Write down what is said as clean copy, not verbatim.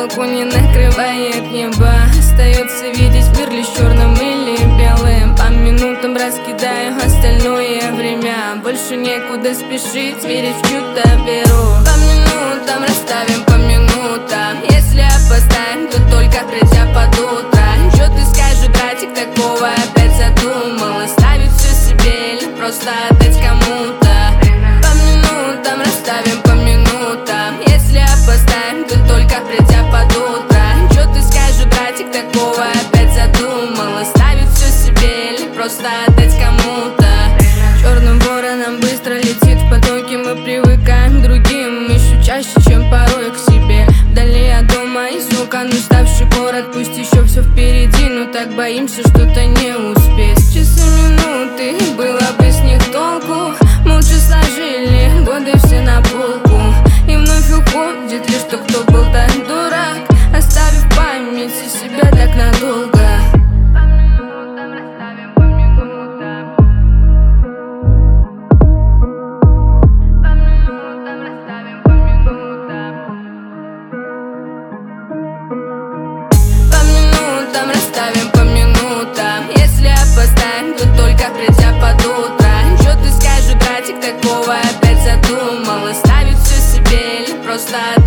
облаку не накрывает небо. Остается видеть мир лишь черным или белым. По минутам раскидаю остальное время. Больше некуда спешить, верить в чью-то веру. По минутам расставим по минутам. Если опоздаем, то только придя под утро. Чё ты скажешь, братик, такого опять задумал? Оставить все себе или просто отдать кому-то? По минутам расставим по минутам. Если опоздаем, то только придя под утро. Чё ты скажешь, братик, такого опять задумал? Оставить все себе или просто отдать кому-то? Черным вороном быстро летит в потоке. Мы привыкаем к другим еще чаще, чем порой к себе. Вдали от дома и звука, уставший город. Пусть еще все впереди, но так боимся что-то не успеть. Часы, минуты, было бы с них толку. Молча сложили годы все на полку. И вновь уходит лишь тот, кто был так дурак, оставив в памяти себя так надолго. Расставим по минутам. Если опоздаем, то только придя под утро. Чё ты скажешь, братик, такого опять задумал? Оставить все себе или просто